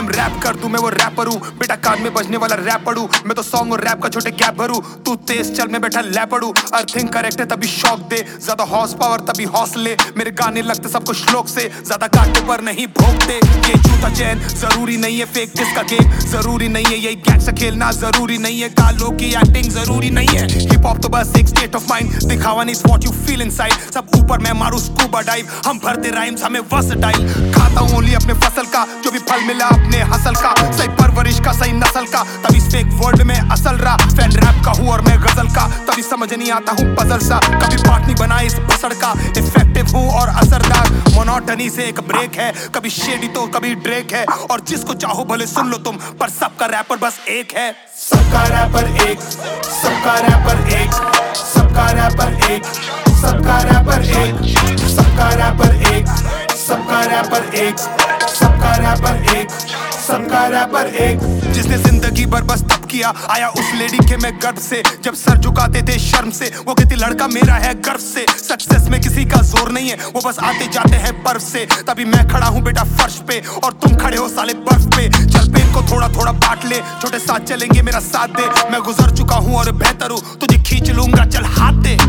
Rap कर दूं, मैं वो रैपर हूँ बेटा, कान में बजने वाला रैप पढ़ूं मैं तो सॉन्ग और रैप का छोटे गैप भरूं। तू तेज चल मैं बैठा लैप पढ़ूं, अर्थिंग करेक्ट है तभी शॉक दे, ज्यादा हॉर्स पावर तभी हौसले, मेरे गाने लगते सबको श्लोक से, ज्यादा कांटे पर नहीं भोगते। ये जूता चैन जरूरी नहीं है, फेक जिसका गेम जरूरी नहीं है, यही गैंग से खेलना जरूरी नहीं है, कालों की एक्टिंग जरूरी नहीं है। हिप हॉप तो बस एक स्टेट ऑफ माइंड, दिखावा नहीं व्हाट यू फील इनसाइड, सब ऊपर मैं मारू स्कूबा डाइव, हम भरते राइम्स हमें वर्सटाइल, खाता हूं ओनली अपने फसल का, जो भी फल मिला अपने हसल का, सही परवरिश का सही नस्ल का, तभी इस फेक वर्ल्ड में असल रहा, फैन रैप का हूं और मैं गजल का, तभी समझ नहीं आता हूं पजल सा, कभी पार्ट नहीं बना इस बसड़ का, इफेक्टिव हूं और असरदार, मोनोटनी से एक ब्रेक है, कभी शेडी तो कभी ड्रेक है, और जिसको चाहो भले सुन लो तुम, पर सबका रैपर बस एक है। सबका रैपर एक, सबका रैपर एक, सबका रैपर एक, सबका रैपर एक, सबका रैपर एक, सबका रैपर एक, सबका रैपर एक, सबका रैपर एक। जिसने जिंदगी भर बस तब किया, आया उस लेडी के मैं गर्व से, जब सर झुकाते थे शर्म से, वो कहती लड़का मेरा है गर्व से, सक्सेस में किसी का जोर नहीं है, वो बस आते जाते हैं बर्फ से, तभी मैं खड़ा हूँ बेटा फर्श पे, और तुम खड़े हो साले बर्फ पे, चल पेन को थोड़ा थोड़ा बांट ले, छोटे साथ चलेंगे मेरा साथ दे, मैं गुजर चुका हूँ और बेहतर हूँ, तुझे खींच लूंगा चल हाथ दे।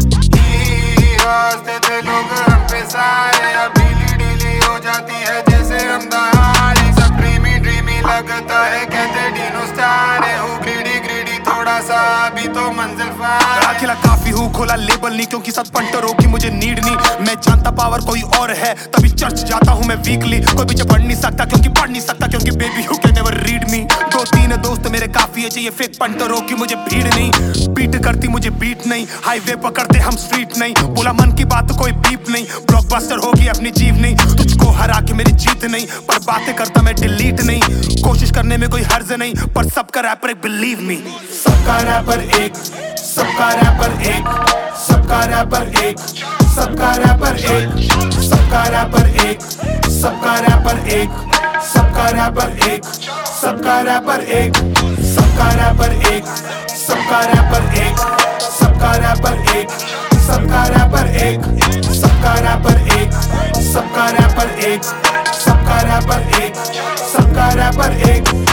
हंसते थे लोग हम पे सारे, अब ढीली ढीली हो जाती है जैसे हम दहाड़े, सब ड्रीमी ड्रीमी लगता है कहते डीनो स्टार है, हूँ ग्रीडी ग्रीडी थोड़ा सा अभी तो मंजिल पार, अकेला काफी हूँ खोला लेबल नहीं, क्योंकि सब पंटरों की मुझे नीड नहीं, मैं जानता पावर कोई और है, तभी चर्च जाता हूँ मैं वीकली, कोई पीछे बढ़ नहीं सकता क्योंकि पढ़ नहीं सकता, क्योंकि baby you can never read me, दो तीन दोस्त मेरे काफी है, चाहिए फेक पंटरों की मुझे भीड़ नहीं, बीट करती मुझे बीट नहीं, हाईवे पकड़ते हम स्ट्रीट नहीं, बोला मन की बात कोई बीप नहीं, ब्लॉकबस्टर होगी अपनी जीव नहीं, तुझको हरा के मेरी जीत नहीं, पर बातें करता मैं डिलीट नहीं, कोशिश करने में कोई हर्ज नहीं, पर सबका रैपर एक बिलीव मी। सबका रैपर एक, सबका रैपर एक, सबका रैपर एक, सबका रैपर एक, सबका रैपर एक, सबका रैपर एक, सबका रैपर एक, सबका रैपर एक, सबका रैपर एक, सबका रैपर एक, सबका रैपर एक, सबका रैपर एक, सबका रैपर एक, सबका रैपर एक, सबका रैपर एक, सबका रैपर एक।